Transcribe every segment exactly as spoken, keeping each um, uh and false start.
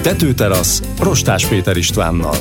Tetőterasz Rostás Péter Istvánnal.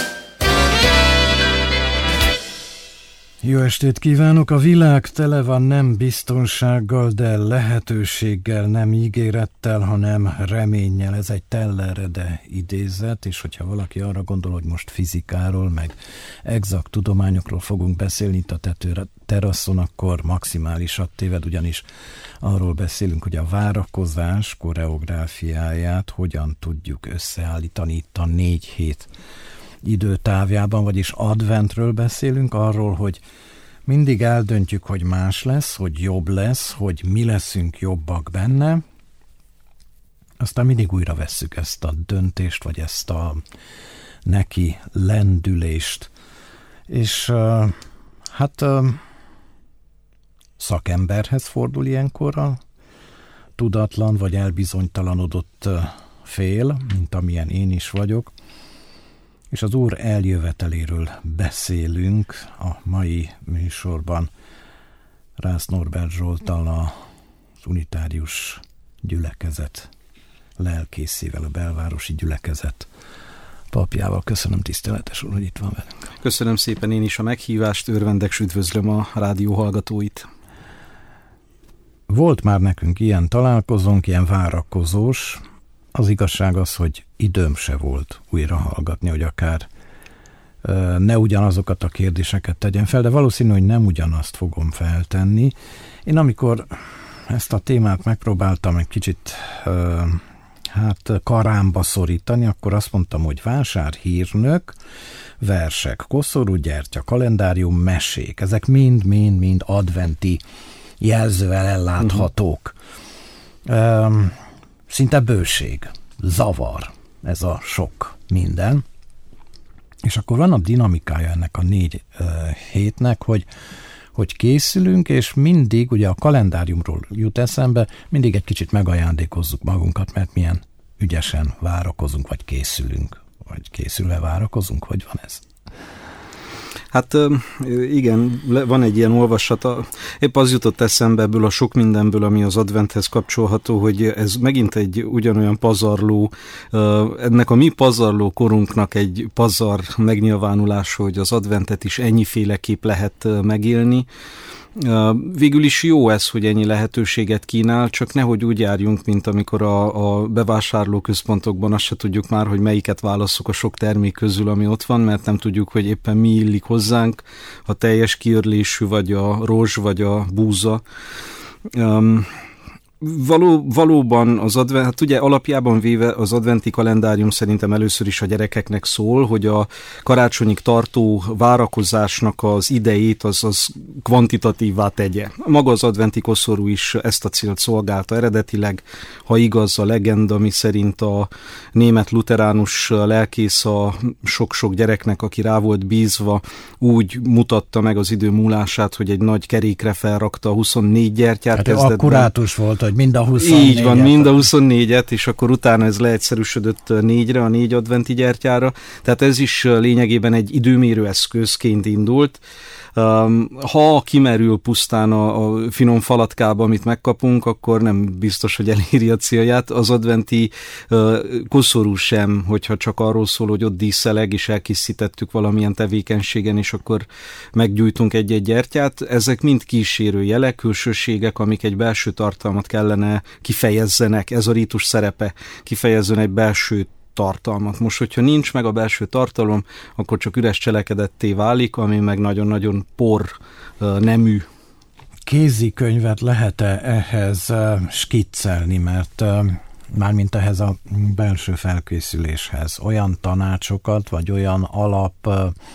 Jó estét kívánok! A világ tele van nem biztonsággal, de lehetőséggel, nem ígérettel, hanem reménnyel. Ez egy Tellerede idézet, és hogyha valaki arra gondol, hogy most fizikáról, meg exakt tudományokról fogunk beszélni itt a tetőteraszon, akkor maximálisat téved, ugyanis arról beszélünk, hogy a várakozás koreográfiáját hogyan tudjuk összeállítani itt a négy hét időtávjában, vagyis adventről beszélünk, arról, hogy mindig eldöntjük, hogy más lesz, hogy jobb lesz, hogy mi leszünk jobbak benne, aztán mindig újra vesszük ezt a döntést, vagy ezt a neki lendülést. És uh, hát uh, szakemberhez fordul ilyenkor a tudatlan, vagy elbizonytalanodott uh, fél, mint amilyen én is vagyok, és az Úr eljöveteléről beszélünk a mai műsorban. Rász Norbert Zsolttal, az unitárius gyülekezet lelkészével, a belvárosi gyülekezet papjával. Köszönöm, tiszteletes úr, hogy itt van velünk. Köszönöm szépen én is a meghívást, örvendek, s üdvözlöm a rádió hallgatóit. Volt már nekünk ilyen találkozónk, ilyen várakozós. Az igazság az, hogy időm se volt újra hallgatni, hogy akár ne ugyanazokat a kérdéseket tegyen fel, de valószínű, hogy nem ugyanazt fogom feltenni. Én amikor ezt a témát megpróbáltam egy kicsit hát karámba szorítani, akkor azt mondtam, hogy vásárhírnök, versek, koszorú gyertya, kalendárium, mesék, ezek mind-mind-mind adventi jelzővel elláthatók. Uh-huh. Szinte bőség, zavar ez a sok minden. És akkor van a dinamikája ennek a négy uh, hétnek, hogy, hogy készülünk, és mindig, ugye a kalendáriumról jut eszembe, mindig egy kicsit megajándékozzuk magunkat, mert milyen ügyesen várakozunk, vagy készülünk, vagy készülve várakozunk, hogy van ez? Hát igen, van egy ilyen olvasata. Épp az jutott eszembe ebből a sok mindenből, ami az adventhez kapcsolható, hogy ez megint egy ugyanolyan pazarló, ennek a mi pazarló korunknak egy pazar megnyilvánulása, hogy az adventet is ennyiféleképp lehet megélni. Végül is jó ez, hogy ennyi lehetőséget kínál, csak nehogy úgy járjunk, mint amikor a, a bevásárlóközpontokban azt se tudjuk már, hogy melyiket válasszuk a sok termék közül, ami ott van, mert nem tudjuk, hogy éppen mi illik hozzánk, a teljes kiörlésű, vagy a rozs, vagy a búza. Um, Való, valóban az advent, hát ugye alapjában véve az adventi kalendárium szerintem először is a gyerekeknek szól, hogy a karácsonyig tartó várakozásnak az idejét az, az kvantitatívvá tegye. Maga az adventi koszorú is ezt a célt szolgálta eredetileg, ha igaz a legenda, ami szerint a német luteránus lelkész a sok-sok gyereknek, aki rá volt bízva, úgy mutatta meg az idő múlását, hogy egy nagy kerékre felrakta a huszonnégy gyertyát. Hát akkurátus volt, hogy mind a huszonnégyet. Így van, mind a huszonnégyet, és akkor utána ez leegyszerűsödött négyre, a négy adventi gyertyára. Tehát ez is lényegében egy időmérő eszközként indult. Ha kimerül pusztán a, a finom falatkába, amit megkapunk, akkor nem biztos, hogy eléri a célját. Az adventi uh, koszorú sem, hogyha csak arról szól, hogy ott díszeleg, és elkészítettük valamilyen tevékenységen, és akkor meggyújtunk egy-egy gyertyát. Ezek mind kísérő jelek, külsőségek, amik egy belső tartalmat kellene kifejezzenek. Ez a rítus szerepe, kifejezzen egy belső tartalmat. Most, hogyha nincs meg a belső tartalom, akkor csak üres cselekedetté válik, ami meg nagyon-nagyon por nemű. Kézikönyvet lehet-e ehhez skiccelni, mert mármint ehhez a belső felkészüléshez olyan tanácsokat, vagy olyan alap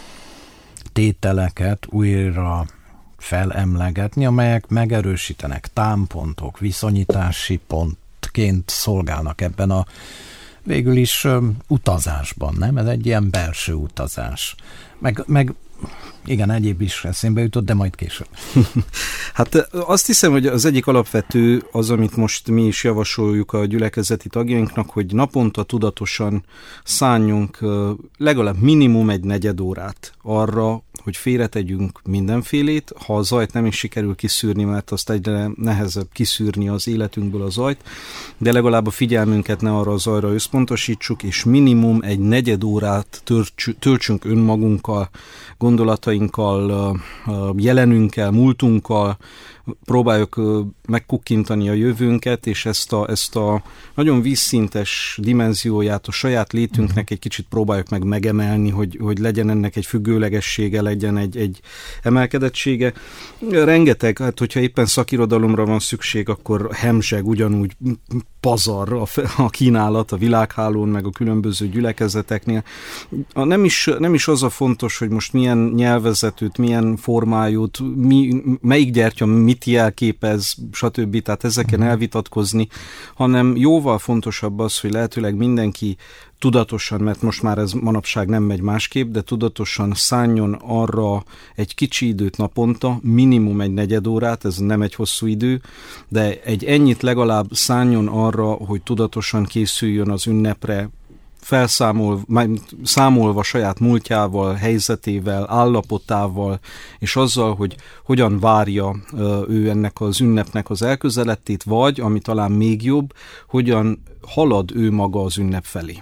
tételeket újra felemlegetni, amelyek megerősítenek, támpontok, viszonyítási pontként szolgálnak ebben a végül is um, utazásban, nem? Ez egy ilyen belső utazás. Meg, meg igen, egyéb is eszémbe jutott, de majd később. Hát azt hiszem, hogy az egyik alapvető az, amit most mi is javasoljuk a gyülekezeti tagjainknak, hogy naponta tudatosan szálljunk legalább minimum egy negyed órát arra, hogy félretegyünk mindenfélét, ha a zajt nem is sikerül kiszűrni, mert azt egyre nehezebb kiszűrni az életünkből a zajt, de legalább a figyelmünket ne arra a zajra összpontosítsuk, és minimum egy negyed órát töltsünk önmagunkkal, gondolatainkkal, jelenünkkel, múltunkkal, próbáljuk megkukkintani a jövőnket, és ezt a, ezt a nagyon vízszintes dimenzióját a saját létünknek egy kicsit próbáljuk meg megemelni, hogy, hogy legyen ennek egy függőlegessége, legyen egy, egy emelkedettsége. Rengeteg, hát hogyha éppen szakirodalomra van szükség, akkor hemzseg ugyanúgy pazar a, a kínálat a világhálón, meg a különböző gyülekezeteknél. A nem, is, nem is az a fontos, hogy most milyen nyelvezetűt, milyen formájút, mi, melyik gyertya mit jelképez, stb. Tehát ezeken elvitatkozni, hanem jóval fontosabb az, hogy lehetőleg mindenki tudatosan, mert most már ez manapság nem megy másképp, de tudatosan szálljon arra egy kicsi időt naponta, minimum egy negyed órát, ez nem egy hosszú idő, de egy ennyit legalább szálljon arra, hogy tudatosan készüljön az ünnepre, felszámolva, számolva saját múltjával, helyzetével, állapotával, és azzal, hogy hogyan várja ő ennek az ünnepnek az elközeletét, vagy, ami talán még jobb, hogyan halad ő maga az ünnep felé.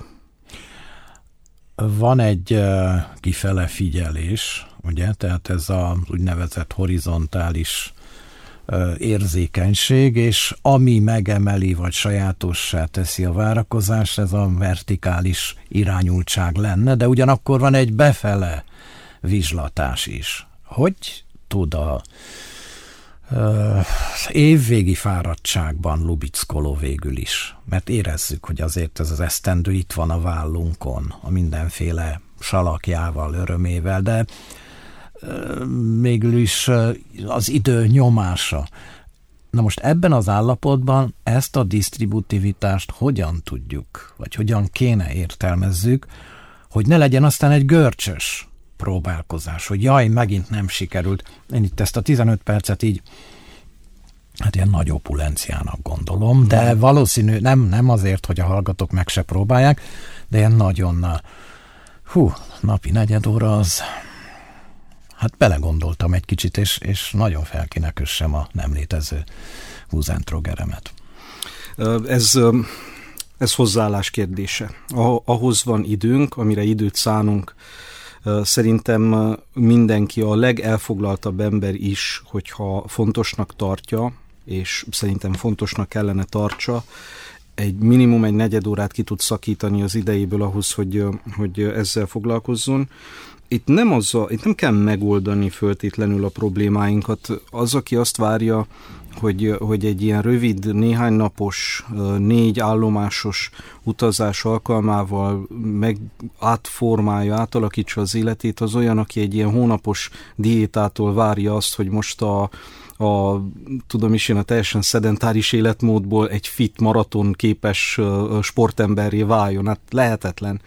Van egy uh, kifele figyelés, ugye, tehát ez az úgynevezett horizontális uh, érzékenység, és ami megemeli vagy sajátossá teszi a várakozást, ez a vertikális irányultság lenne, de ugyanakkor van egy befele vizslatás is. Hogy tud a Uh, évvégi fáradtságban lubickoló végül is, mert érezzük, hogy azért ez az esztendő itt van a vállunkon, a mindenféle salakjával, örömével, de uh, mégis is uh, az idő nyomása. Na most ebben az állapotban ezt a disztributivitást hogyan tudjuk, vagy hogyan kéne értelmezzük, hogy ne legyen aztán egy görcsös próbálkozás, hogy jaj, megint nem sikerült. Én itt ezt a tizenöt percet így, hát ilyen nagy opulenciának gondolom, de valószínű, nem, nem azért, hogy a hallgatók meg se próbálják, de ilyen nagyon, hú, napi negyed óra az, hát belegondoltam egy kicsit, és, és nagyon fel kéne kössem a nem létező húzentrógeremet. Ez... Ez hozzáállás kérdése. Ahhoz van időnk, amire időt szánunk. Szerintem mindenki, a legelfoglaltabb ember is, hogyha fontosnak tartja, és szerintem fontosnak kellene tartsa, egy minimum egy negyed órát ki tud szakítani az idejéből ahhoz, hogy, hogy ezzel foglalkozzon. Itt nem, az a, itt nem kell megoldani föltétlenül a problémáinkat. Az, aki azt várja, hogy, hogy egy ilyen rövid, néhány napos, négy állomásos utazás alkalmával meg átformálja, átalakítsa az életét, az olyan, aki egy ilyen hónapos diétától várja azt, hogy most a, a tudom is én, a teljesen szedentáris életmódból egy fit, maraton képes sportemberré váljon. Hát lehetetlen.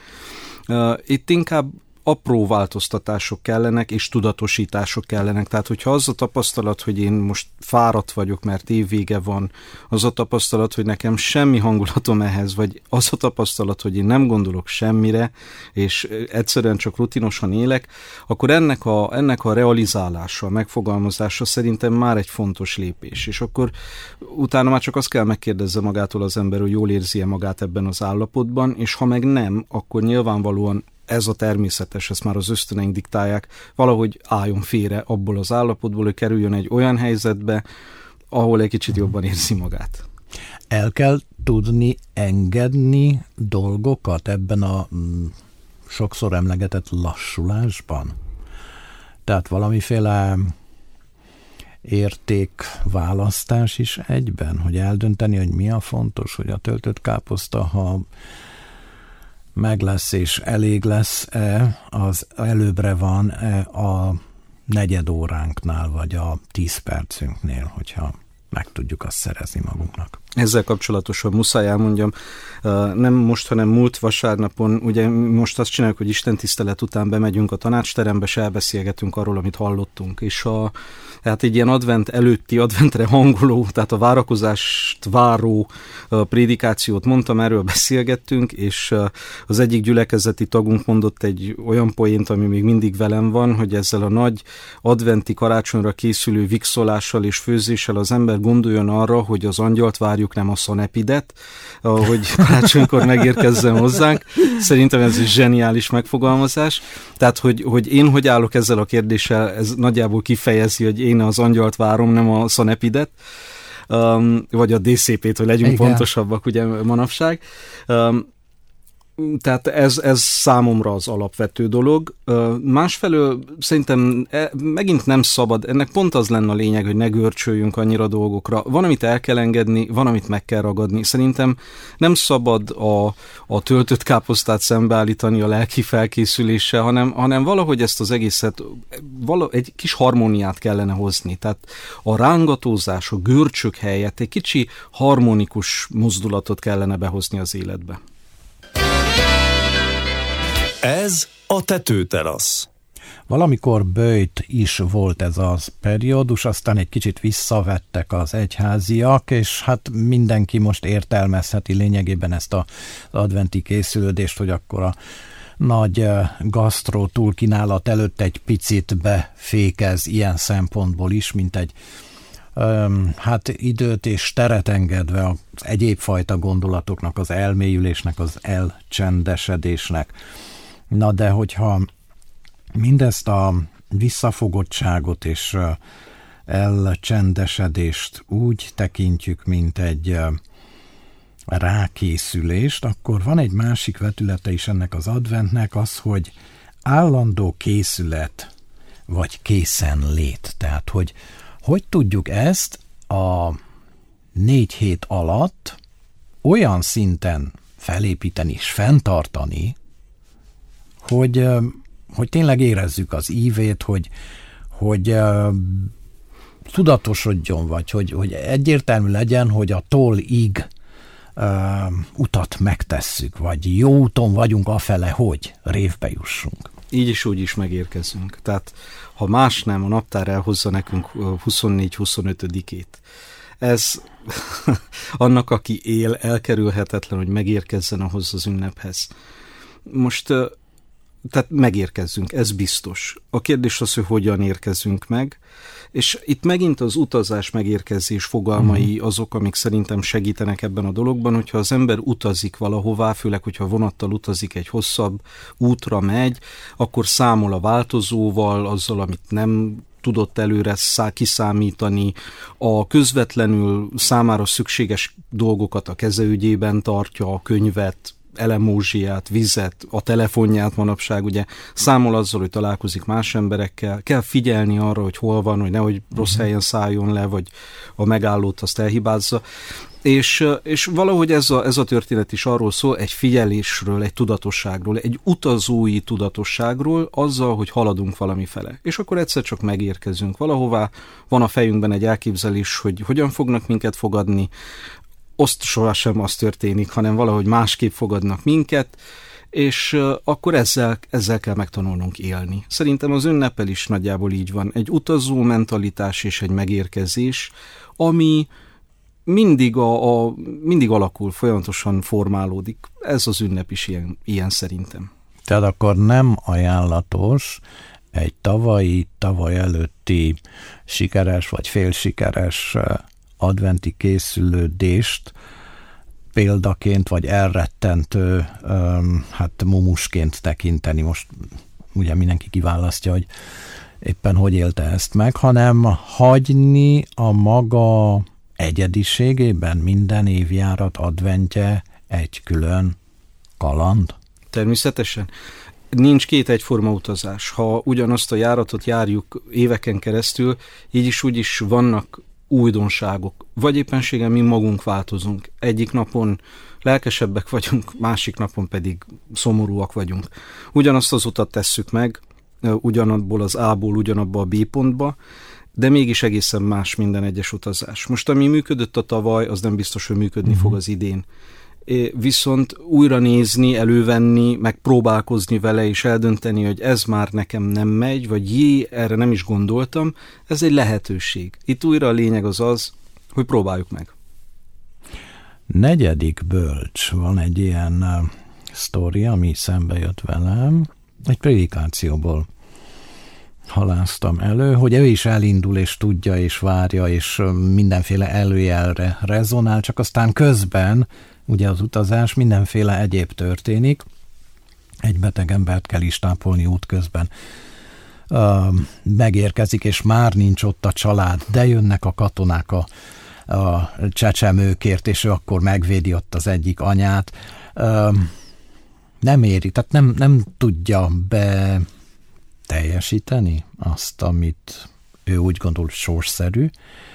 Itt inkább apró változtatások kellenek, és tudatosítások kellenek. Tehát, hogyha az a tapasztalat, hogy én most fáradt vagyok, mert évvége van, az a tapasztalat, hogy nekem semmi hangulatom ehhez, vagy az a tapasztalat, hogy én nem gondolok semmire, és egyszerűen csak rutinosan élek, akkor ennek a, ennek a realizálása, a megfogalmazása szerintem már egy fontos lépés. És akkor utána már csak azt kell megkérdezze magától az ember, hogy jól érzi-e magát ebben az állapotban, és ha meg nem, akkor nyilvánvalóan ez a természetes, ezt már az ösztöneink diktálják, valahogy álljon félre abból az állapotból, hogy kerüljön egy olyan helyzetbe, ahol egy kicsit jobban érzi magát. El kell tudni engedni dolgokat ebben a mm, sokszor emlegetett lassulásban? Tehát valamiféle értékválasztás is egyben, hogy eldönteni, hogy mi a fontos, hogy a töltött káposzta, ha meg lesz és elég lesz-e, az előbbre van-e a negyed óránknál, vagy a tíz percünknél, hogyha meg tudjuk azt szerezni magunknak. Ezzel kapcsolatosan muszáj elmondjam, nem most, hanem múlt vasárnapon, ugye most azt csináljuk, hogy istentisztelet után bemegyünk a tanácsterembe, és elbeszélgetünk arról, amit hallottunk, és a, hát egy ilyen advent előtti, adventre hangoló, tehát a várakozást váró prédikációt mondtam, erről beszélgettünk, és az egyik gyülekezeti tagunk mondott egy olyan poént, ami még mindig velem van, hogy ezzel a nagy adventi karácsonyra készülő vigszolással és főzéssel az ember gondoljon arra, hogy az angyalt várjuk, nem a szonepidet, hogy karácsonykor megérkezzen hozzánk. Szerintem ez egy zseniális megfogalmazás. Tehát, hogy, hogy én hogy állok ezzel a kérdéssel, ez nagyjából kifejezi, hogy én az angyalt várom, nem a szonepidet, um, vagy a dé cé pét, hogy legyünk Igen. pontosabbak, ugye manapság. Um, Tehát ez, ez számomra az alapvető dolog. Másfelől szerintem megint nem szabad, ennek pont az lenne a lényeg, hogy ne görcsöljünk annyira dolgokra. Van, amit el kell engedni, van, amit meg kell ragadni. Szerintem nem szabad a, a töltött káposztát szembeállítani a lelki felkészüléssel, hanem, hanem valahogy ezt az egészet, vala, egy kis harmóniát kellene hozni. Tehát a rángatózás, a görcsök helyett egy kicsi harmonikus mozdulatot kellene behozni az életbe. Ez a tetőterasz. Valamikor böjt is volt ez az periódus, aztán egy kicsit visszavettek az egyháziak, és hát mindenki most értelmezheti lényegében ezt az adventi készülődést, hogy akkor a nagy gasztró túlkínálat előtt egy picit befékez ilyen szempontból is, mint egy hát időt és teret engedve az egyéb fajta gondolatoknak, az elmélyülésnek, az elcsendesedésnek. Na de hogyha mindezt a visszafogottságot és elcsendesedést úgy tekintjük, mint egy rákészülést, akkor van egy másik vetülete is ennek az adventnek, az, hogy állandó készület vagy készenlét. Tehát, hogy hogy tudjuk ezt a négy hét alatt olyan szinten felépíteni és fenntartani, hogy, hogy tényleg érezzük az ívét, hogy, hogy uh, tudatosodjon, vagy hogy, hogy egyértelmű legyen, hogy a tól-ig uh, utat megtesszük, vagy jó úton vagyunk afele, hogy révbe jussunk. Így is úgy is megérkezünk. Tehát ha más nem, a naptár elhozza nekünk huszonnégy huszonötödikét. Ez annak, aki él, elkerülhetetlen, hogy megérkezzen ahhoz az ünnephez. Most, tehát megérkezzünk, ez biztos. A kérdés az, hogy hogyan érkezünk meg, és itt megint az utazás megérkezés fogalmai azok, amik szerintem segítenek ebben a dologban, hogyha az ember utazik valahová, főleg, hogyha vonattal utazik, egy hosszabb útra megy, akkor számol a változóval, azzal, amit nem tudott előre kiszámítani, a közvetlenül számára szükséges dolgokat a kezeügyében tartja, a könyvet, elemózsiát, vizet, a telefonját manapság, ugye számol azzal, hogy találkozik más emberekkel, kell figyelni arra, hogy hol van, hogy nehogy rossz helyen szálljon le, vagy a megállót azt elhibázza. És, és valahogy ez a, ez a történet is arról szól, egy figyelésről, egy tudatosságról, egy utazói tudatosságról, azzal, hogy haladunk valamifele. És akkor egyszer csak megérkezünk valahová, van a fejünkben egy elképzelés, hogy hogyan fognak minket fogadni, azt sohasem az történik, hanem valahogy másképp fogadnak minket, és akkor ezzel, ezzel kell megtanulnunk élni. Szerintem az ünneppel is nagyjából így van. Egy utazó mentalitás és egy megérkezés, ami mindig, a, a, mindig alakul, folyamatosan formálódik. Ez az ünnep is ilyen, ilyen szerintem. Tehát akkor nem ajánlatos egy tavalyi, tavaly előtti sikeres vagy félsikeres adventi készülődést példaként vagy elrettentő hát mumusként tekinteni. Most ugye mindenki kiválasztja, hogy éppen hogy élte ezt meg, hanem hagyni a maga egyediségében minden évjárat adventje egy külön kaland? Természetesen. Nincs két egyforma utazás. Ha ugyanazt a járatot járjuk éveken keresztül, így is úgy is vannak újdonságok, vagy éppenséggel mi magunk változunk. Egyik napon lelkesebbek vagyunk, másik napon pedig szomorúak vagyunk. Ugyanazt az utat tesszük meg, ugyanabból az A-ból ugyanabba a B pontba, de mégis egészen más minden egyes utazás. Most ami működött a tavaly, az nem biztos, hogy működni uh-huh. fog az idén. Viszont újra nézni, elővenni, megpróbálkozni vele és eldönteni, hogy ez már nekem nem megy, vagy jé, erre nem is gondoltam, ez egy lehetőség. Itt újra a lényeg az az, hogy próbáljuk meg. Negyedik bölcs, van egy ilyen uh, sztori, ami szembe jött velem, egy prédikációból haláztam elő, hogy ő is elindul, és tudja, és várja, és mindenféle előjelre rezonál, csak aztán közben, ugye az utazás, mindenféle egyéb történik, egy beteg embert kell is tápolni útközben. Uh, megérkezik, és már nincs ott a család, de jönnek a katonák a, a csecsemőkért, és ő akkor megvédi ott az egyik anyát. Uh, nem éri, tehát nem, nem tudja be teljesíteni azt, amit ő úgy gondol sorsszerű,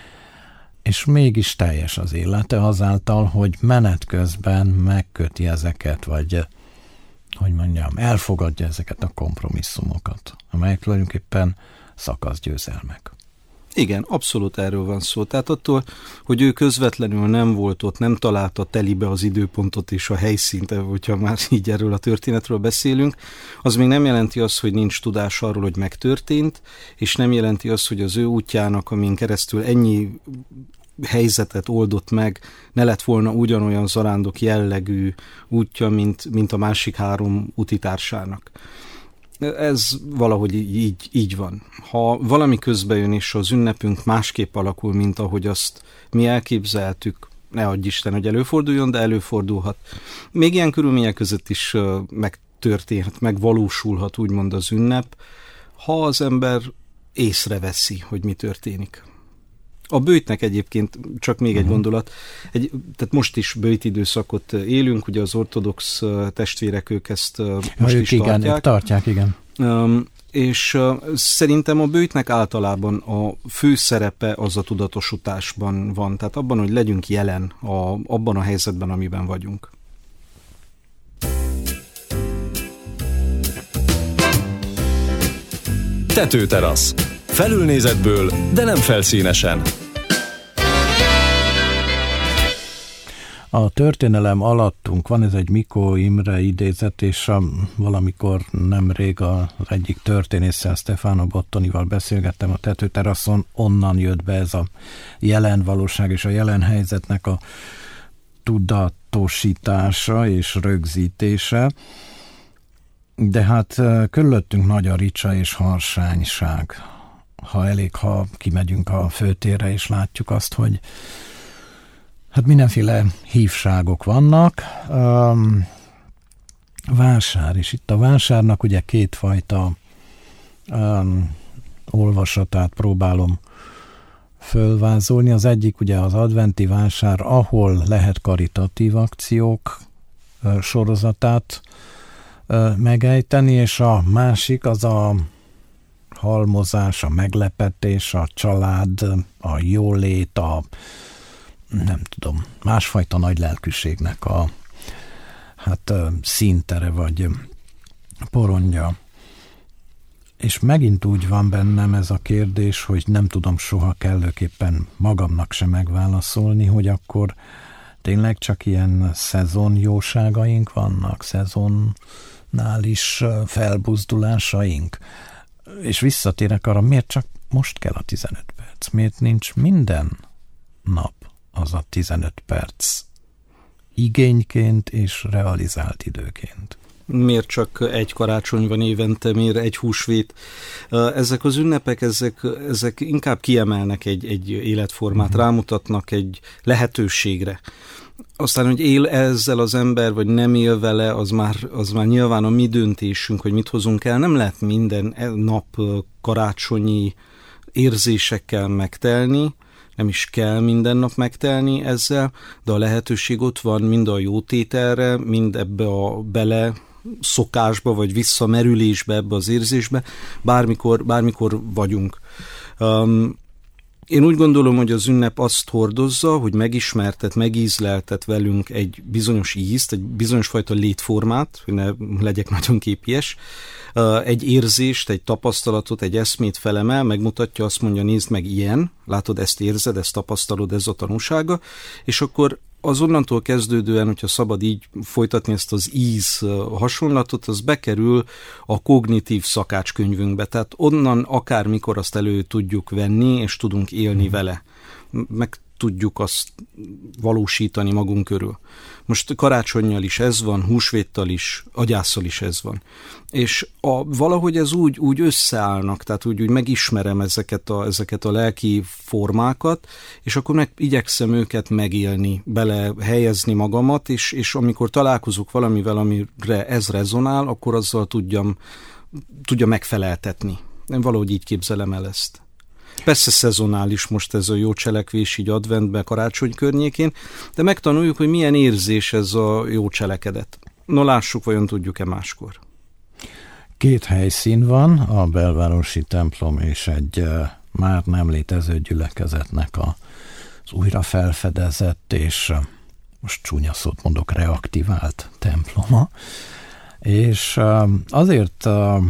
és mégis teljes az élete azáltal, hogy menet közben megköti ezeket, vagy hogy mondjam, elfogadja ezeket a kompromisszumokat, amelyek tulajdonképpen szakaszgyőzelmek. Igen, abszolút erről van szó. Tehát attól, hogy ő közvetlenül nem volt ott, nem találta telibe az időpontot és a helyszínt, hogyha már így erről a történetről beszélünk, az még nem jelenti azt, hogy nincs tudás arról, hogy megtörtént, és nem jelenti azt, hogy az ő útjának, amin keresztül ennyi helyzetet oldott meg, ne lett volna ugyanolyan zarándok jellegű útja, mint, mint a másik három utitársának. Ez valahogy így, így van. Ha valami közbe jön, és az ünnepünk másképp alakul, mint ahogy azt mi elképzeltük, ne adj Isten, hogy előforduljon, de előfordulhat. Még ilyen körülmények között is megtörténhet, megvalósulhat úgymond az ünnep, ha az ember észreveszi, hogy mi történik. A böjtnek egyébként csak még egy uh-huh. gondolat, egy, tehát most is böjt időszakot élünk, ugye az ortodox testvérek ők ezt most ők is igen, tartják. Ők tartják, igen. Um, és uh, szerintem a böjtnek általában a fő szerepe az a tudatosításban van, tehát abban, hogy legyünk jelen a, abban a helyzetben, amiben vagyunk. Tetőterasz. Felülnézetből, de nem felszínesen. A történelem alattunk van, ez egy Mikó Imre idézet, és a, valamikor nemrég az egyik történésszel, Stefano Bottonival beszélgettem a tetőteraszon, onnan jött be ez a jelen valóság és a jelen helyzetnek a tudatosítása és rögzítése. De hát körülöttünk nagy a ricsa és harsányság. Ha elég, ha kimegyünk a főtérre, és látjuk azt, hogy hát mindenféle hívságok vannak. Um, vásár, és itt a vásárnak ugye kétfajta um, olvasatát próbálom fölvázolni. Az egyik ugye az adventi vásár, ahol lehet karitatív akciók uh, sorozatát uh, megejteni, és a másik az a halmozás, a meglepetés, a család, a jólét, a nem tudom, másfajta nagy lelkűségnek a hát színtere vagy porondja. És megint úgy van bennem ez a kérdés, hogy nem tudom soha kellőképpen magamnak sem megválaszolni, hogy akkor tényleg csak ilyen szezonjóságaink vannak, szezonális felbuzdulásaink. És visszatérek arra, miért csak most kell a tizenöt perc? Miért nincs minden nap az a tizenöt perc igényként és realizált időként? Miért csak egy karácsony van évente, miért egy húsvét? Ezek az ünnepek, ezek, ezek inkább kiemelnek egy, egy életformát, uh-huh. rámutatnak egy lehetőségre. Aztán, hogy él ezzel az ember, vagy nem él vele, az már, az már nyilván a mi döntésünk, hogy mit hozunk el. Nem lehet minden nap karácsonyi érzésekkel megtelni, nem is kell minden nap megtelni ezzel, de a lehetőség ott van mind a jótételre, mind ebbe a bele szokásba, vagy visszamerülésbe ebbe az érzésbe, bármikor, bármikor vagyunk. Um, Én úgy gondolom, hogy az ünnep azt hordozza, hogy megismertet, megízleltet velünk egy bizonyos ízt, egy bizonyos fajta létformát, hogy ne legyek nagyon képies, egy érzést, egy tapasztalatot, egy eszmét felemel, megmutatja, azt mondja, nézd meg ilyen, látod, ezt érzed, ezt tapasztalod, ez a tanúsága, és akkor azonnantól kezdődően, hogyha szabad így folytatni ezt az íz hasonlatot, az bekerül a kognitív szakácskönyvünkbe. Tehát onnan akármikor azt elő tudjuk venni, és tudunk élni vele. Meg tudjuk azt valósítani magunk körül. Most karácsonnyal is ez van, húsvéttal is, agyásszal is ez van. És a, valahogy ez úgy, úgy összeállnak, tehát úgy, úgy megismerem ezeket a, ezeket a lelki formákat, és akkor meg igyekszem őket megélni, bele helyezni magamat, és, és amikor találkozok valamivel, amire ez rezonál, akkor azzal tudjam, tudja megfeleltetni. Én valahogy így képzelem el ezt. Persze szezonális most ez a jó cselekvés így adventben, karácsony környékén, de megtanuljuk, hogy milyen érzés ez a jó cselekedet. No, lássuk, vajon tudjuk-e máskor. Két helyszín van, a belvárosi templom és egy uh, már nem létező gyülekezetnek a, az újra felfedezett és uh, most csúnya szót mondok, reaktivált temploma. És uh, azért uh,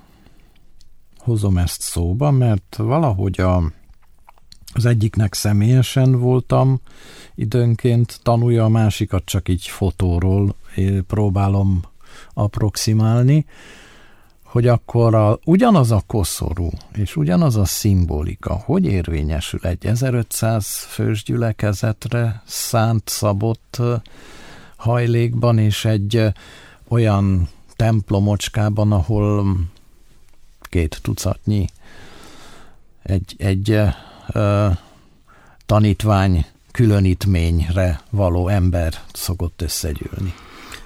hozom ezt szóba, mert valahogy a, az egyiknek személyesen voltam időnként tanulja, a másikat csak így fotóról próbálom approximálni, hogy akkor a, ugyanaz a koszorú és ugyanaz a szimbolika, hogy érvényesül egy ezerötszáz fős gyülekezetre szánt szabott hajlékban, és egy olyan templomocskában, ahol két tucatnyi egy, egy ö, tanítvány különítményre való ember szokott összegyűlni.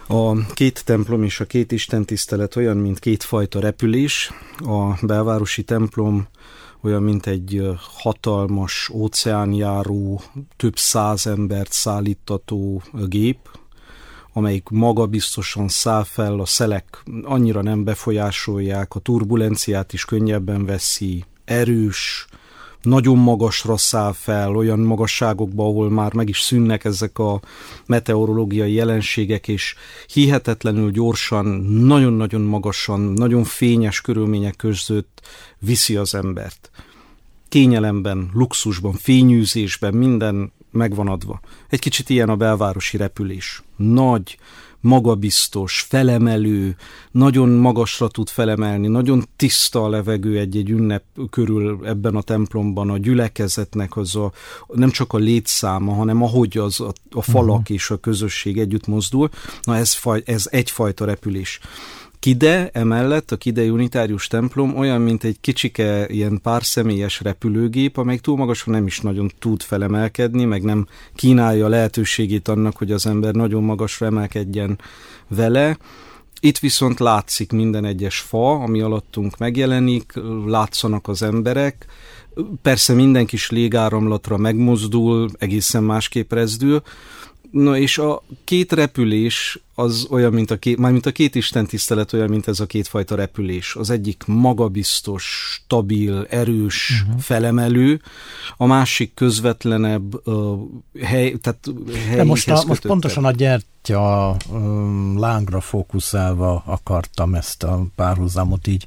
A két templom és a két istentisztelet olyan, mint kétfajta repülés. A belvárosi templom olyan, mint egy hatalmas óceánjáró, több száz embert szállítató gép, amelyik magabiztosan száll fel, a szelek annyira nem befolyásolják, a turbulenciát is könnyebben veszi, erős, nagyon magasra száll fel, olyan magasságokba, ahol már meg is szűnnek ezek a meteorológiai jelenségek, és hihetetlenül gyorsan, nagyon-nagyon magasan, nagyon fényes körülmények között viszi az embert. Kényelemben, luxusban, fényűzésben, minden megvan adva. Egy kicsit ilyen a belvárosi repülés. Nagy, magabiztos, felemelő, nagyon magasra tud felemelni, nagyon tiszta a levegő egy-egy ünnep körül ebben a templomban, a gyülekezetnek az a, nem csak a létszáma, hanem ahogy az a, a falak uh-huh. és a közösség együtt mozdul. Na ez, faj, ez egyfajta repülés. Kide emellett, a Kidei Unitárius templom olyan, mint egy kicsike ilyen párszemélyes repülőgép, amelyik túl magasan nem is nagyon tud felemelkedni, meg nem kínálja a lehetőségét annak, hogy az ember nagyon magasra emelkedjen vele. Itt viszont látszik minden egyes fa, ami alattunk megjelenik, látszanak az emberek, persze minden kis légáramlatra megmozdul, egészen másképp rezdül. Na és a két repülés az olyan, mint a két, már mint a két istentisztelet olyan, mint ez a kétfajta repülés. Az egyik magabiztos, stabil, erős, uh-huh. felemelő, a másik közvetlenebb uh, hely, tehát De most, a, most pontosan a gyertya um, lángra fókuszálva akartam ezt a párhuzamot így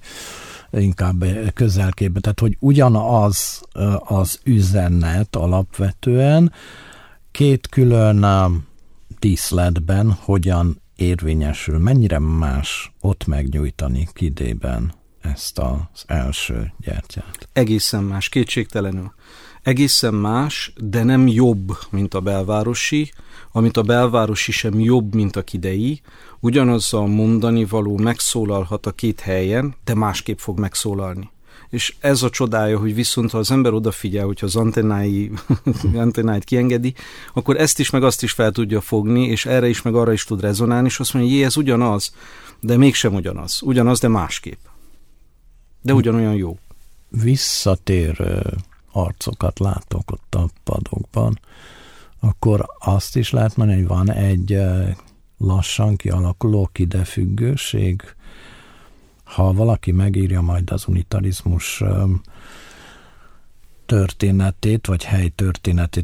inkább közelképbe. Tehát, hogy ugyanaz uh, az üzenet alapvetően, két külön uh, díszletben hogyan érvényesül, mennyire más ott megnyújtani Kidében ezt az első gyertyát? Egészen más, kétségtelenül. Egészen más, de nem jobb, mint a belvárosi, amit a belvárosi sem jobb, mint a kidei. Ugyanazzal mondani való megszólalhat a két helyen, de másképp fog megszólalni. És ez a csodája, hogy viszont ha az ember odafigyel, hogyha az antennái, antennáit kiengedi, akkor ezt is meg azt is fel tudja fogni, és erre is meg arra is tud rezonálni, és azt mondja, jé, ez ugyanaz, de mégsem ugyanaz. Ugyanaz, de másképp. De ugyanolyan jó. Visszatérő arcokat látok ott a padokban, akkor azt is lehet mondani, hogy van egy lassan kialakuló kidefüggőség. Ha valaki megírja majd az unitarizmus történetét, vagy hely történetét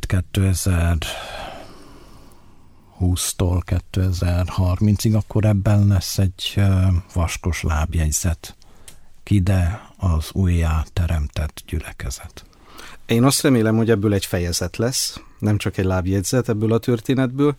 kétezer-húsztól kétezer-harmincig, akkor ebben lesz egy vaskos lábjegyzet. Kide az újjá teremtett gyülekezet. Én azt remélem, hogy ebből egy fejezet lesz, nem csak egy lábjegyzet ebből a történetből.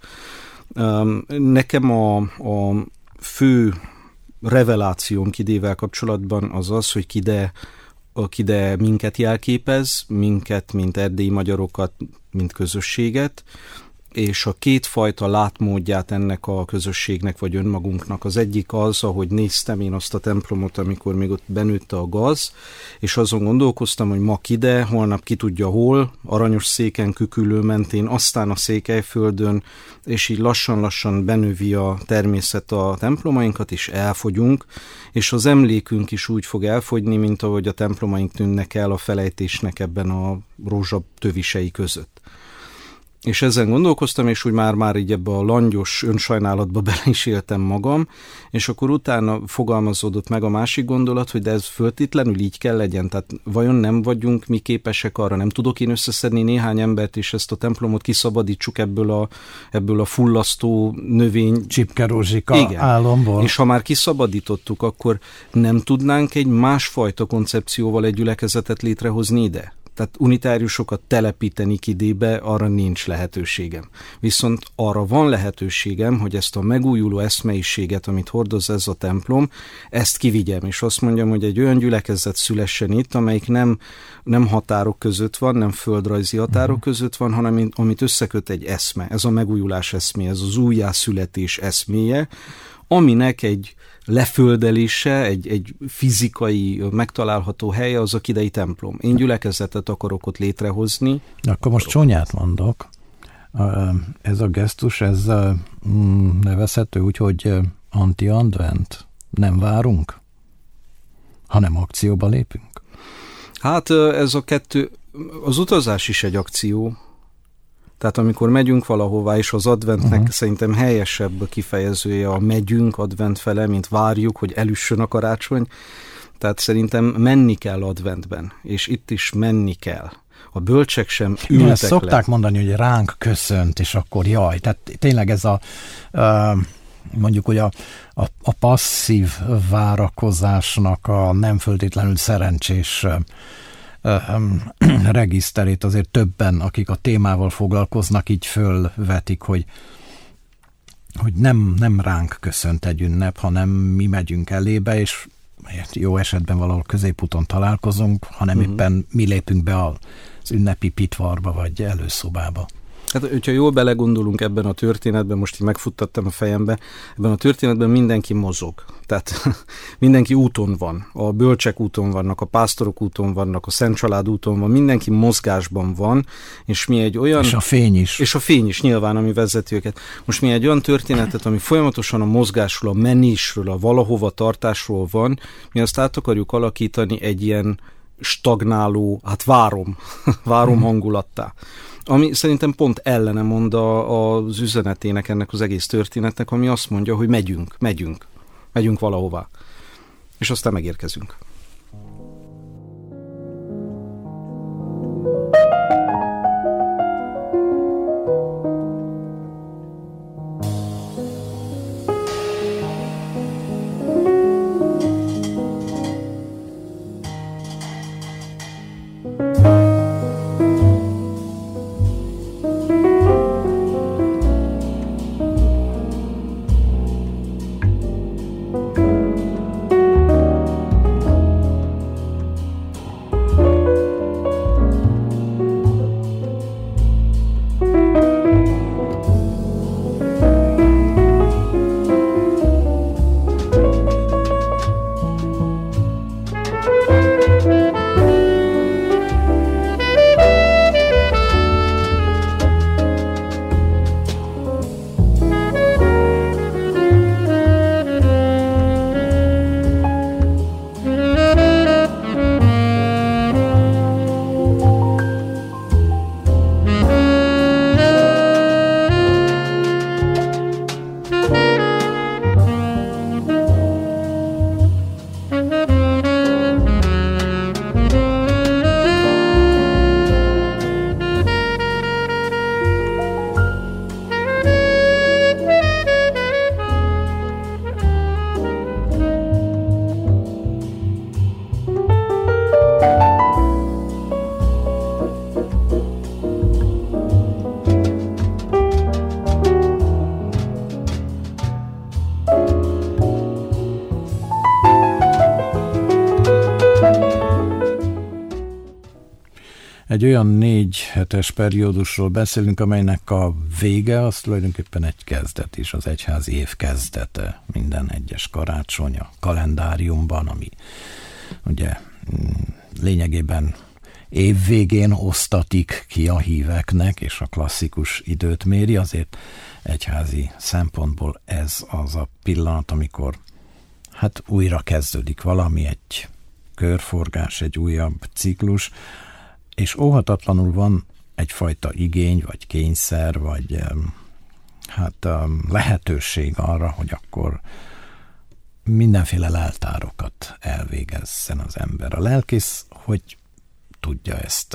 Nekem a, a fő revelációm Kidével kapcsolatban az az, hogy Kide, Kide minket jelképez, minket, mint erdélyi magyarokat, mint közösséget, és a kétfajta látmódját ennek a közösségnek vagy önmagunknak. Az egyik az, ahogy néztem én azt a templomot, amikor még ott benőtte a gaz, és azon gondolkoztam, hogy ma Kide, holnap ki tudja hol, Aranyos széken, Küküllő mentén, aztán a Székelyföldön, és így lassan-lassan benövi a természet a templomainkat, és elfogyunk, és az emlékünk is úgy fog elfogyni, mint ahogy a templomaink tűnnek el a felejtésnek ebben a rózsa tövisei között. És ezen gondolkoztam, és úgy már-már így ebbe a langyos önsajnálatba bele is éltem magam, és akkor utána fogalmazódott meg a másik gondolat, hogy de ez föltétlenül így kell legyen, tehát vajon nem vagyunk mi képesek arra, nem tudok én összeszedni néhány embert, és ezt a templomot kiszabadítsuk ebből a, ebből a fullasztó növény... Csipkerózsika álomból. És ha már kiszabadítottuk, akkor nem tudnánk egy másfajta koncepcióval egy gyülekezetet létrehozni ide? Tehát unitáriusokat telepíteni Kidébe, arra nincs lehetőségem. Viszont arra van lehetőségem, hogy ezt a megújuló eszmeiséget, amit hordoz ez a templom, ezt kivigyem, és azt mondjam, hogy egy olyan gyülekezet szülessen itt, amelyik nem, nem határok között van, nem földrajzi határok között van, hanem amit összeköt egy eszme. Ez a megújulás eszméje, ez az újjászületés eszméje, aminek egy leföldelése, egy, egy fizikai megtalálható helye az a kidei templom. Én gyülekezetet akarok ott létrehozni. Akkor most csúnyát mondok. Ez a gesztus, ez nevezhető úgy, hogy anti-advent. Nem várunk, hanem akcióba lépünk. Hát ez a kettő, az utazás is egy akció. Tehát amikor megyünk valahová, és az adventnek uh-huh. szerintem helyesebb kifejezője a megyünk advent fele, mint várjuk, hogy elüssön a karácsony. Tehát szerintem menni kell adventben, és itt is menni kell. A bölcsek sem ültek Ezt szokták le. mondani, hogy ránk köszönt, és akkor jaj. Tehát tényleg ez a, mondjuk, hogy a, a, a passzív várakozásnak a nem föltétlenül szerencsés regiszterét azért többen, akik a témával foglalkoznak, így fölvetik, hogy, hogy nem, nem ránk köszönt egy ünnep, hanem mi megyünk elébe, és jó esetben valahol középúton találkozunk, hanem uh-huh. éppen mi lépünk be az ünnepi pitvarba, vagy előszobába. Hát, hogyha jól belegondolunk ebben a történetben, most így megfuttattam a fejembe, ebben a történetben mindenki mozog. Tehát mindenki úton van. A bölcsek úton vannak, a pásztorok úton vannak, a Szent Család úton van, mindenki mozgásban van, és mi egy olyan... És a fény is. És a fény is nyilván, ami vezeti őket. Most mi egy olyan történetet, ami folyamatosan a mozgásról, a menésről, a valahova tartásról van, mi azt át akarjuk alakítani egy ilyen stagnáló, hát várom, várom hangulattá. Ami szerintem pont ellene mond a, az üzenetének ennek az egész történetnek, ami azt mondja, hogy megyünk, megyünk, megyünk valahová. És aztán megérkezünk. egy olyan négy hetes periódusról beszélünk, amelynek a vége az tulajdonképpen egy kezdet is, az egyházi év kezdete, minden egyes karácsony a kalendáriumban, ami ugye lényegében év végén osztatik ki a híveknek, és a klasszikus időt méri, azért egyházi szempontból ez az a pillanat, amikor hát újra kezdődik valami, egy körforgás, egy újabb ciklus, és óhatatlanul van egyfajta igény, vagy kényszer, vagy hát lehetőség arra, hogy akkor mindenféle leltárokat elvégezzen az ember. A lelkész, hogy tudja ezt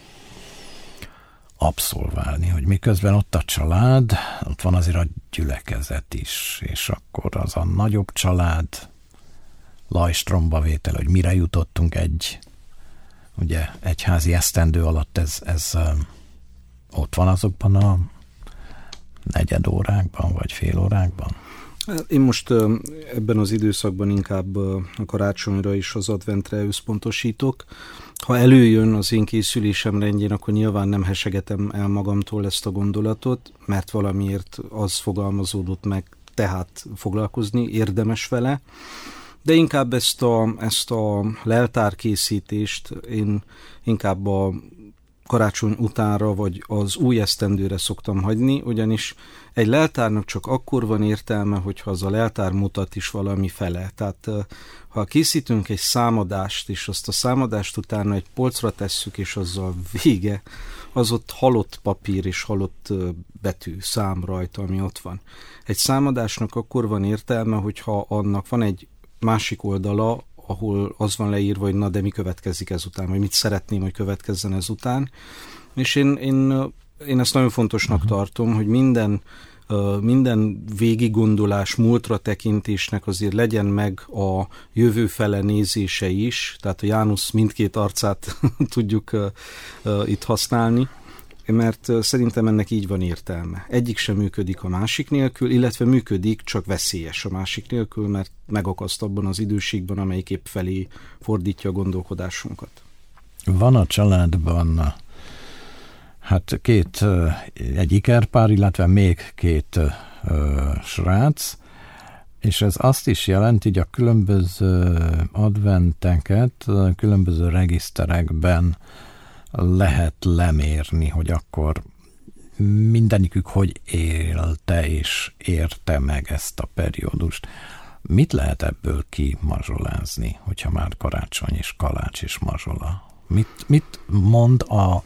abszolválni, hogy miközben ott a család, ott van azért a gyülekezet is, és akkor az a nagyobb család lajstromba vétel, hogy mire jutottunk egy ugye egyházi esztendő alatt, ez, ez ott van azokban a negyed órákban, vagy fél órákban? Én most ebben az időszakban inkább a karácsonyra és az adventre összpontosítok. Ha előjön az én készülésem rendjén, akkor nyilván nem hesegetem el magamtól ezt a gondolatot, mert valamiért az fogalmazódott meg, tehát foglalkozni, érdemes vele. De inkább ezt a, ezt a leltárkészítést én inkább a karácsony utánra, vagy az új esztendőre szoktam hagyni, ugyanis egy leltárnak csak akkor van értelme, hogyha az a leltár mutat is valami fele. Tehát ha készítünk egy számadást, és azt a számadást utána egy polcra tesszük, és azzal vége, az ott halott papír és halott betű, szám rajta, ami ott van. Egy számadásnak akkor van értelme, hogyha annak van egy másik oldala, ahol az van leírva, hogy na, de mi következik ezután, vagy mit szeretném, hogy következzen ezután. És én, én, én ezt nagyon fontosnak uh-huh. tartom, hogy minden, uh, minden végiggondolás, múltra tekintésnek azért legyen meg a jövő fele nézése is, tehát a Jánusz mindkét arcát tudjuk uh, uh, itt használni, mert szerintem ennek így van értelme. Egyik sem működik a másik nélkül, illetve működik, csak veszélyes a másik nélkül, mert megakaszt abban az időségben, amelyik épp felé fordítja a gondolkodásunkat. Van a családban hát két, egy ikerpár, illetve még két ö, srác, és ez azt is jelenti, hogy a különböző adventeket, különböző regiszterekben lehet lemérni, hogy akkor mindenikük hogy élte és érte meg ezt a periódust. Mit lehet ebből kimazsolázni, hogyha már karácsony és kalács és mazsola? Mit, mit mond a,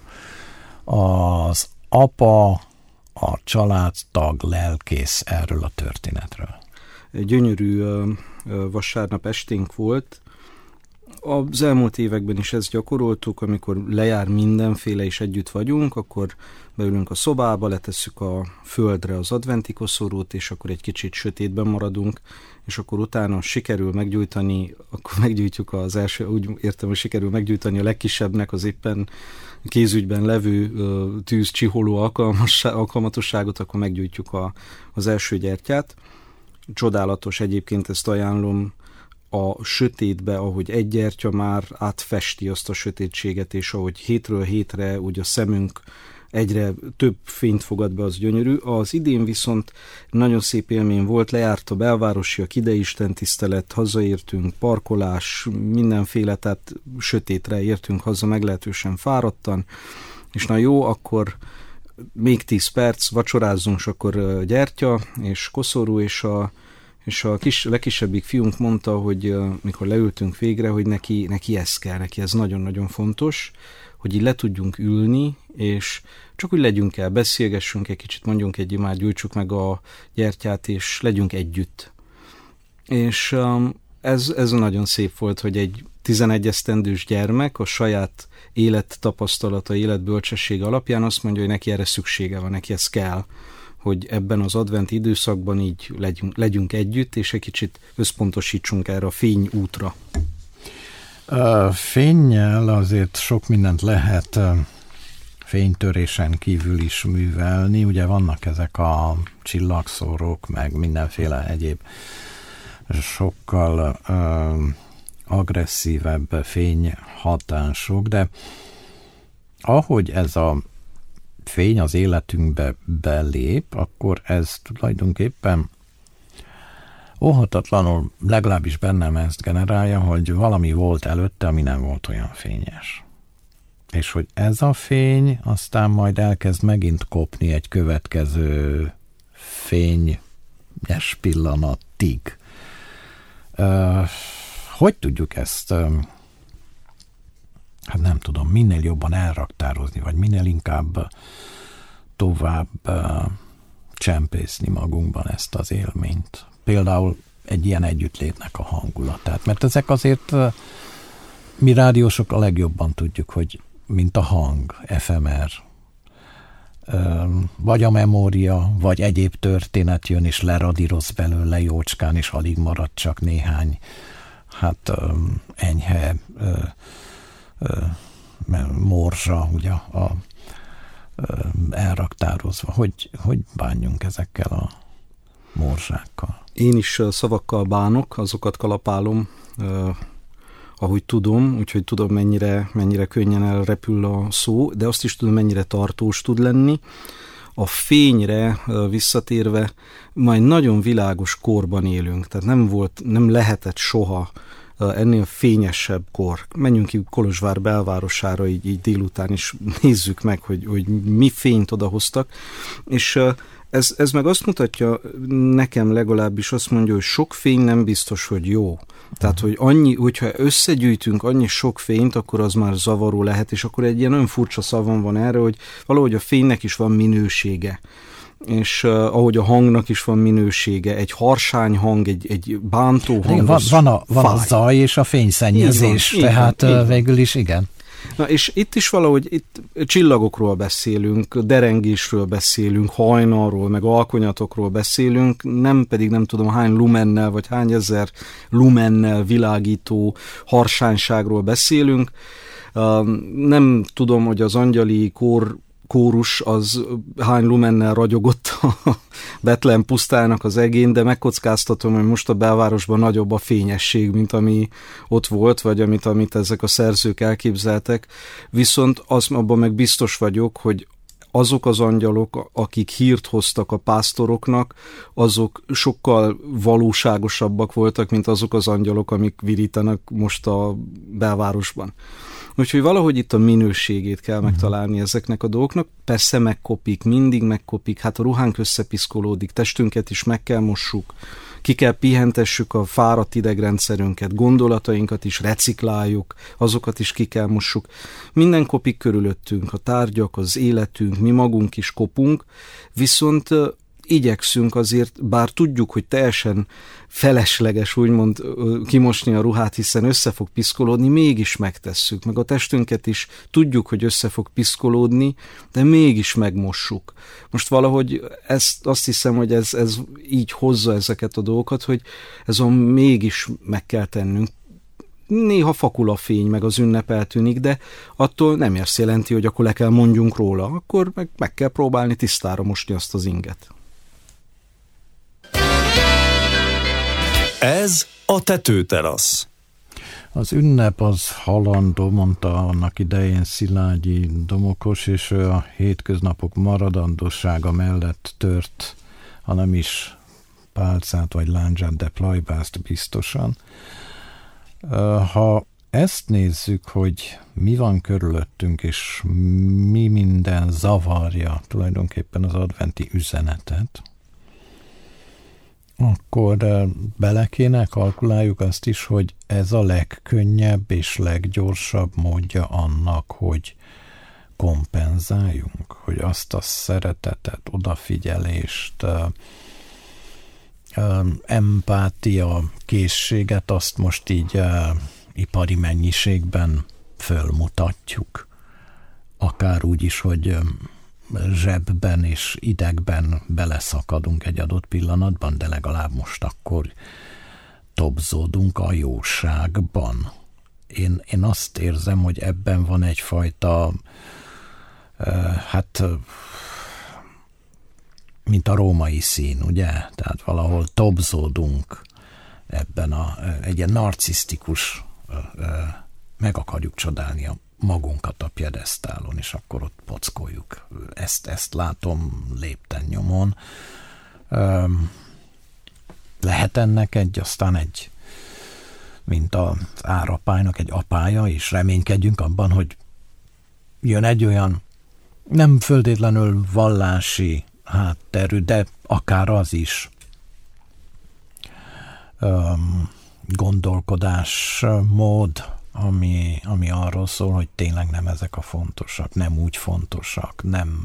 az apa, a családtag, lelkész erről a történetről? Gyönyörű vasárnap esténk volt. Az elmúlt években is ezt gyakoroltuk, amikor lejár mindenféle és együtt vagyunk, akkor beülünk a szobába, letesszük a földre az adventi koszorút, és akkor egy kicsit sötétben maradunk, és akkor utána sikerül meggyújtani, akkor meggyújtjuk az első, úgy értem, hogy sikerül meggyújtani a legkisebbnek az éppen kézügyben levő tűz csiholó alkalmatosságot, akkor meggyújtjuk a, az első gyertyát. Csodálatos, egyébként ezt ajánlom, a sötétbe, ahogy egy gyertya már átfesti azt a sötétséget, és ahogy hétről hétre úgy a szemünk egyre több fényt fogad be, az gyönyörű. Az idén viszont nagyon szép élmény volt, lejárt a belvárosi, a Kideisten tisztelet, hazaértünk, parkolás, mindenféle, tehát sötétre értünk haza meglehetősen fáradtan, és na jó, akkor még tíz perc, vacsorázzunk, és akkor gyertya, és koszorú, és a És a kis, legkisebbik fiunk mondta, hogy uh, mikor leültünk végre, hogy neki, neki ez kell, neki ez nagyon-nagyon fontos, hogy így le tudjunk ülni, és csak úgy legyünk el, beszélgessünk egy kicsit, mondjunk egy imát, gyújtsuk meg a gyertyát, és legyünk együtt. És um, ez, ez nagyon szép volt, hogy egy tizenegy esztendős gyermek a saját élettapasztalata, életbölcsesség alapján azt mondja, hogy neki erre szüksége van, neki ez kell, hogy ebben az adventi időszakban így legyünk, legyünk együtt, és egy kicsit összpontosítsunk erre a fény útra. A fénnyel azért sok mindent lehet fénytörésen kívül is művelni. Ugye vannak ezek a csillagszórók, meg mindenféle egyéb sokkal uh, agresszívebb fényhatások, de ahogy ez a fény az életünkbe belép, akkor ez tulajdonképpen óhatatlanul, legalábbis bennem ezt generálja, hogy valami volt előtte, ami nem volt olyan fényes. És hogy ez a fény aztán majd elkezd megint kopni egy következő fényes pillanatig. Uh, hogy tudjuk ezt, uh, hát nem tudom, minél jobban elraktározni, vagy minél inkább tovább uh, csempészni magunkban ezt az élményt. Például egy ilyen együttlétnek a hangulatát. Mert ezek azért uh, mi rádiósok a legjobban tudjuk, hogy mint a hang, ef em er, vagy a memória, vagy egyéb történet jön, és leradíroz belőle jócskán, és alig marad csak néhány, hát enyhe morzsa, ugye, a, elraktározva. Hogy, hogy bánjunk ezekkel a morzsákkal? Én is szavakkal bánok, azokat kalapálom, ahogy tudom, úgyhogy tudom, mennyire, mennyire könnyen elrepül a szó, de azt is tudom, mennyire tartós tud lenni. A fényre visszatérve, majd nagyon világos korban élünk, tehát nem volt, nem lehetett soha ennél fényesebb kor. Menjünk ki Kolozsvár belvárosára, így, így délután is nézzük meg, hogy, hogy mi fényt odahoztak, és ez, ez meg azt mutatja, nekem legalábbis azt mondja, hogy sok fény nem biztos, hogy jó. Tehát, hogy annyi, hogyha összegyűjtünk annyi sok fényt, akkor az már zavaró lehet, és akkor egy ilyen nagyon furcsa szavam van erre, hogy valahogy a fénynek is van minősége. És uh, ahogy a hangnak is van minősége, egy harsány hang, egy, egy bántó hang. Van, van, a, van a zaj és a fényszennyezés, van, tehát van, végül is igen. Na és itt is valahogy itt csillagokról beszélünk, derengésről beszélünk, hajnalról, meg alkonyatokról beszélünk, nem pedig nem tudom hány lumennel, vagy hány ezer lumennel világító harsányságról beszélünk. Nem tudom, hogy az angyali kór kórus az hány lumennel ragyogott a Betlehem pusztának az egén, de megkockáztatom, hogy most a belvárosban nagyobb a fényesség, mint ami ott volt, vagy amit, amit ezek a szerzők elképzeltek. Viszont az, abban meg biztos vagyok, hogy azok az angyalok, akik hírt hoztak a pásztoroknak, azok sokkal valóságosabbak voltak, mint azok az angyalok, amik virítanak most a belvárosban. Úgyhogy valahogy itt a minőségét kell megtalálni ezeknek a dolgoknak. Persze megkopik, mindig megkopik, hát a ruhánk összepiszkolódik, testünket is meg kell mossuk, ki kell pihentessük a fáradt idegrendszerünket, gondolatainkat is recikláljuk, azokat is ki kell mossuk. Minden kopik körülöttünk, a tárgyak, az életünk, mi magunk is kopunk, viszont igyekszünk azért, bár tudjuk, hogy teljesen felesleges úgymond kimosni a ruhát, hiszen össze fog piszkolódni, mégis megtesszük. Meg a testünket is tudjuk, hogy össze fog piszkolódni, de mégis megmossuk. Most valahogy ezt, azt hiszem, hogy ez, ez így hozza ezeket a dolgokat, hogy ez a mégis meg kell tennünk. Néha fakul a fény, meg az ünnep eltűnik, de attól nem érsz jelenti, hogy akkor le kell mondjunk róla. Akkor meg, meg kell próbálni tisztára mosni azt az inget. Ez a Tetőterasz. Az ünnep az halandó, mondta annak idején Szilágyi Domokos, és ő a hétköznapok maradandossága mellett tört, hanem is pálcát vagy lándzsát, de plajbászt biztosan. Ha ezt nézzük, hogy mi van körülöttünk, és mi minden zavarja tulajdonképpen az adventi üzenetet, akkor bele kéne kalkuláljuk azt is, hogy ez a legkönnyebb és leggyorsabb módja annak, hogy kompenzáljunk, hogy azt a szeretetet, odafigyelést, empátia, készséget, azt most így ipari mennyiségben fölmutatjuk. Akár úgy is, hogy zsebben és idegben beleszakadunk egy adott pillanatban, de legalább most akkor tobzódunk a jóságban. Én, én azt érzem, hogy ebben van egyfajta, hát, mint a római szín, ugye? Tehát valahol tobzódunk ebben a, egy ilyen narcisztikus, meg akarjuk csodálni a magunkat a piedesztálon, és akkor ott pockoljuk. Ezt, ezt látom lépten nyomon. Lehet ennek egy, aztán egy, mint az árapálynak egy apája, és reménykedjünk abban, hogy jön egy olyan nem föltétlenül vallási hátterű, de akár az is um, gondolkodásmód, ami, ami arról szól, hogy tényleg nem ezek a fontosak, nem úgy fontosak, nem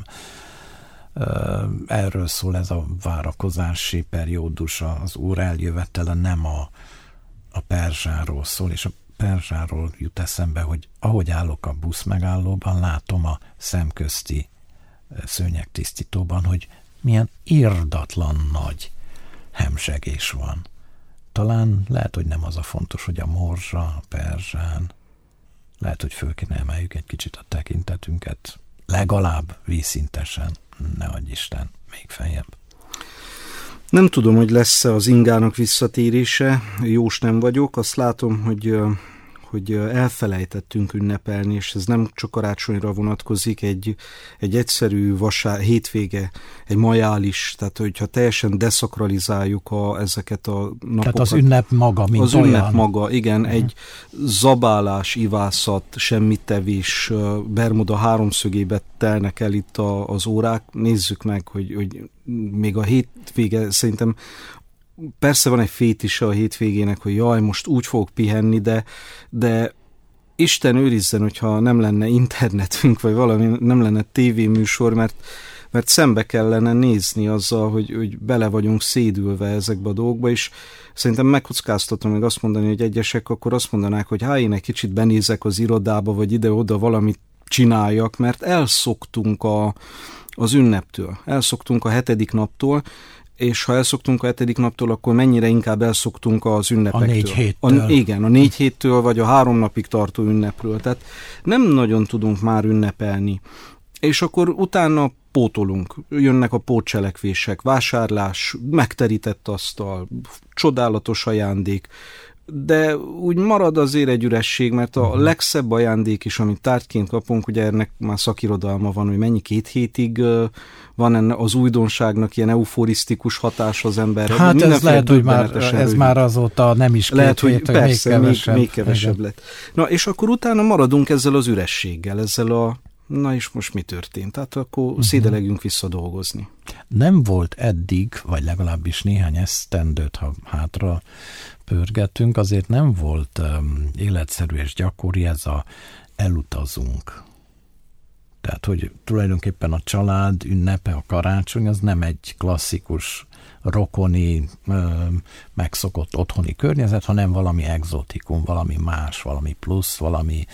uh, erről szól ez a várakozási periódus, az Úr eljövetele nem a, a perzsáról szól, és a perzsáról jut eszembe, hogy ahogy állok a busz megállóban, látom a szemközti szőnyegtisztítóban, hogy milyen irdatlan nagy hemzsegés van. Talán lehet, hogy nem az a fontos, hogy a morzsa, a perzsán, lehet, hogy föl kéne emeljük egy kicsit a tekintetünket, legalább vízszintesen, ne adj Isten, még feljebb. Nem tudom, hogy lesz-e az ingának visszatérése, jós nem vagyok, azt látom, hogy, hogy elfelejtettünk ünnepelni, és ez nem csak karácsonyra vonatkozik, egy, egy egyszerű vasár, hétvége, egy majális, tehát hogyha teljesen deszakralizáljuk a, ezeket a napokat. Tehát az ünnep maga, mint az olyan. Az ünnep maga, igen, uh-huh. Egy zabálás, ivászat, semmittevés, Bermuda háromszögébe telnek el itt a, az órák. Nézzük meg, hogy, hogy még a hétvége szerintem persze van egy fétise a hétvégének, hogy jaj, most úgy fogok pihenni, de, de Isten őrizzen, hogyha nem lenne internetünk, vagy valami, nem lenne tévéműsor, mert, mert szembe kellene nézni azzal, hogy, hogy bele vagyunk szédülve ezekbe a dolgokba, és szerintem megkockáztatom meg azt mondani, hogy egyesek akkor azt mondanák, hogy hát én egy kicsit benézek az irodába, vagy ide-oda valamit csináljak, mert elszoktunk a, az ünneptől, elszoktunk a hetedik naptól, és ha elszoktunk a hetedik naptól, akkor mennyire inkább elszoktunk az ünnepektől. A négy héttől. A, igen, a négy héttől, vagy a három napig tartó ünnepről. Tehát nem nagyon tudunk már ünnepelni. És akkor utána pótolunk. Jönnek a pótcselekvések, vásárlás, megterített asztal, csodálatos ajándék, de úgy marad azért egy üresség, mert a legszebb ajándék is, amit tárgyként kapunk, ugye ennek már szakirodalma van, hogy mennyi két hétig van enne az újdonságnak ilyen euforisztikus hatás az emberre. Hát ez lehet, hogy már, ez már azóta nem is két lehet, hogy hét, persze, még kevesebb. Még, még kevesebb lett. Na, és akkor utána maradunk ezzel az ürességgel, ezzel a na és most mi történt? Tehát akkor uh-huh. szédelegünk vissza dolgozni. Nem volt eddig, vagy legalábbis néhány esztendőt, ha hátra pörgetünk, azért nem volt um, életszerű és gyakori ez a elutazunk. Tehát, hogy tulajdonképpen a család ünnepe, a karácsony, az nem egy klasszikus rokoni, um, megszokott otthoni környezet, hanem valami egzotikum, valami más, valami plusz, valami,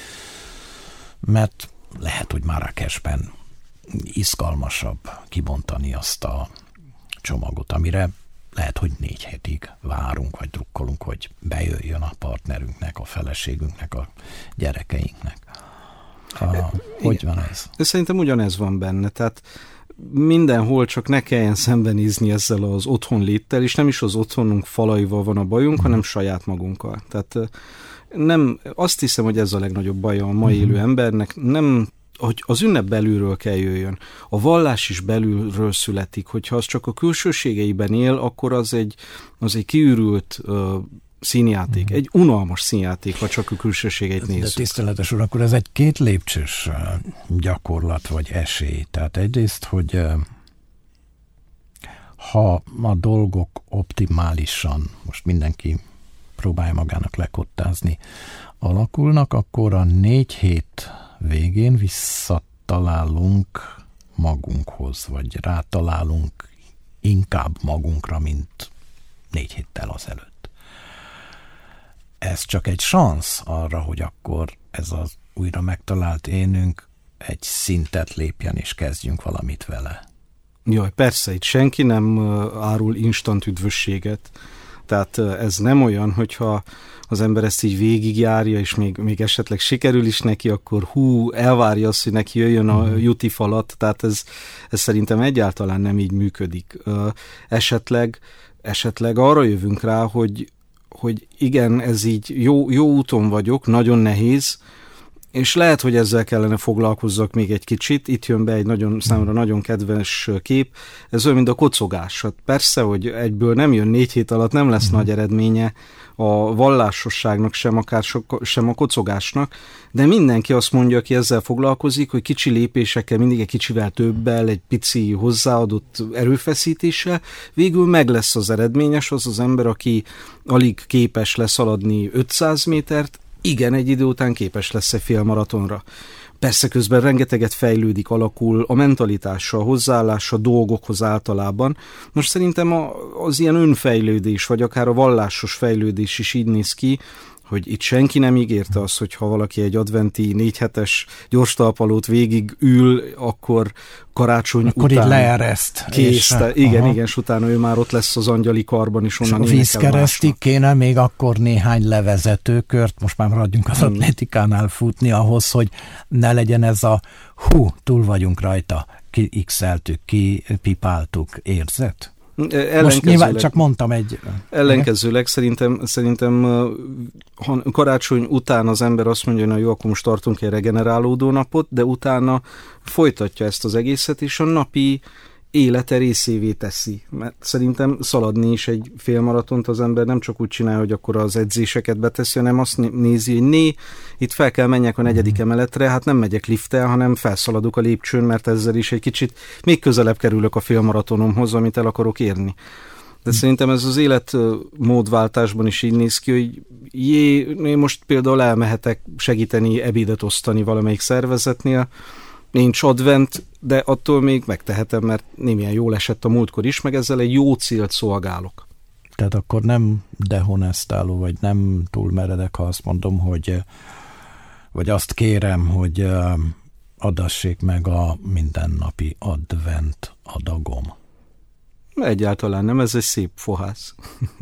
mert lehet, hogy Marrakesben izgalmasabb kibontani azt a csomagot, amire lehet, hogy négy hétig várunk, vagy drukkolunk, hogy bejöjjön a partnerünknek, a feleségünknek, a gyerekeinknek. A, hogy van ez? Szerintem ugyanez van benne, tehát mindenhol csak ne kelljen szembenézni ezzel az otthonléttel, és nem is az otthonunk falaival van a bajunk, hmm. hanem saját magunkkal. Tehát nem, azt hiszem, hogy ez a legnagyobb baja a mai élő embernek, nem, hogy az ünnep belülről kell jöjjön. A vallás is belülről születik, hogyha az csak a külsőségeiben él, akkor az egy, az egy kiürült uh, színjáték, egy unalmas színjáték, ha csak a külsőségeit nézzük. De tiszteletes úr, akkor ez egy két lépcsős gyakorlat vagy esély. Tehát egyrészt, hogy ha a dolgok optimálisan, most mindenki próbálja magának lekottázni, alakulnak, akkor a négy hét végén visszatalálunk magunkhoz, vagy rátalálunk inkább magunkra, mint négy héttel azelőtt. Ez csak egy szansz arra, hogy akkor ez az újra megtalált énünk egy szintet lépjen, és kezdjünk valamit vele. Jaj, persze, itt senki nem árul instant üdvösséget. Tehát ez nem olyan, hogyha az ember ezt így végigjárja, és még, még esetleg sikerül is neki, akkor hú, elvárja azt, hogy neki jöjjön a juti falat, tehát ez, ez szerintem egyáltalán nem így működik. Esetleg, esetleg arra jövünk rá, hogy, hogy igen, ez így jó, jó úton vagyok, nagyon nehéz, és lehet, hogy ezzel kellene foglalkozzak még egy kicsit. Itt jön be egy nagyon, számomra nagyon kedves kép. Ez olyan, mint a kocogás. Hát persze, hogy egyből nem jön négy hét alatt, nem lesz mm. nagy eredménye a vallásosságnak, sem akár so, sem a kocogásnak, de mindenki azt mondja, aki ezzel foglalkozik, hogy kicsi lépésekkel, mindig egy kicsivel többel, egy pici hozzáadott erőfeszítéssel, végül meg lesz az eredményes, az az ember, aki alig képes leszaladni ötszáz métert, igen, egy idő után képes lesz egy félmaratonra. Persze közben rengeteget fejlődik, alakul a mentalitása, a hozzáállása a dolgokhoz általában. Most szerintem a, az ilyen önfejlődés, vagy akár a vallásos fejlődés is így néz ki, hogy itt senki nem ígérte azt, hogy ha valaki egy adventi négy hetes gyorstalpalót végig ül, akkor karácsony akkor után... Akkor így leereszt. Kész, te, igen, aha. igen, és utána ő már ott lesz az angyali karban, és onnan és a vízkeresztig kéne még akkor néhány levezetőkört, most már maradjunk az hmm. atlétikánál futni ahhoz, hogy ne legyen ez a hú, túl vagyunk rajta, ki x-eltük, ki pipáltuk érzet? Most nyilván csak mondtam egy... Ellenkezőleg szerintem, szerintem ha karácsony után az ember azt mondja, hogy na jó, akkor most tartunk egy regenerálódó napot, de utána folytatja ezt az egészet, és a napi élete részévé teszi. Mert szerintem szaladni is egy félmaratont az ember nem csak úgy csinál, hogy akkor az edzéseket beteszi, hanem azt nézi, hogy né, itt fel kell menjek a negyedik emeletre, hát nem megyek lifttel, hanem felszaladok a lépcsőn, mert ezzel is egy kicsit még közelebb kerülök a félmaratonomhoz, amit el akarok érni. De szerintem ez az életmódváltásban is így néz ki, hogy jé, én most például elmehetek segíteni, ebédet osztani valamelyik szervezetnél, nincs advent, de attól még megtehetem, mert nem ilyen jól esett a múltkor is, meg ezzel egy jó célt szolgálok. Tehát akkor nem dehonestáló, vagy nem túl meredek, ha azt mondom, hogy vagy azt kérem, hogy adassék meg a mindennapi advent adagom. Egyáltalán nem, ez egy szép fohász.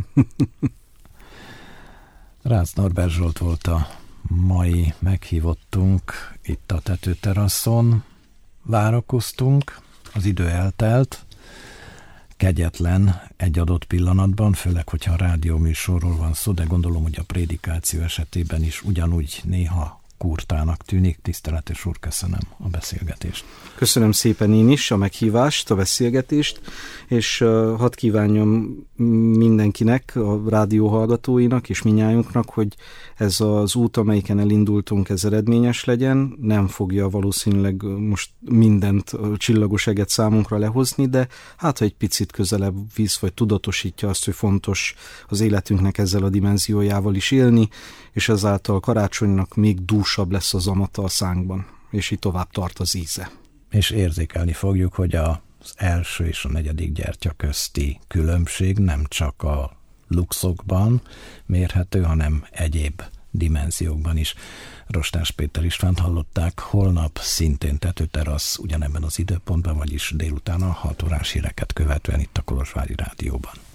Rácz Norbert Zsolt volt a mai meghívottunk itt a tetőteraszon. Várakoztunk, az idő eltelt, kegyetlen egy adott pillanatban, főleg, hogyha a rádióműsorról van szó, de gondolom, hogy a prédikáció esetében is ugyanúgy néha kurtának tűnik. Tiszteletes úr, köszönöm a beszélgetést. Köszönöm szépen én is a meghívást, a beszélgetést, és uh, hadd kívánjam mindenkinek, a rádió hallgatóinak és minnyájunknak, hogy ez az út, amelyiken elindultunk, ez eredményes legyen. Nem fogja valószínűleg most mindent, csillagos eget számunkra lehozni, de hát, ha egy picit közelebb visz, vagy tudatosítja azt, hogy fontos az életünknek ezzel a dimenziójával is élni, és ezáltal karácsonynak még dúsabb lesz az amata a szánkban, és így tovább tart az íze. És érzékelni fogjuk, hogy az első és a negyedik gyertya közti különbség nem csak a luxokban mérhető, hanem egyéb dimenziókban is. Rostás Péter Istvánt hallották, holnap szintén tetőterasz ugyanebben az időpontban, vagyis délután a hat órás híreket követően itt a Kolozsvári Rádióban.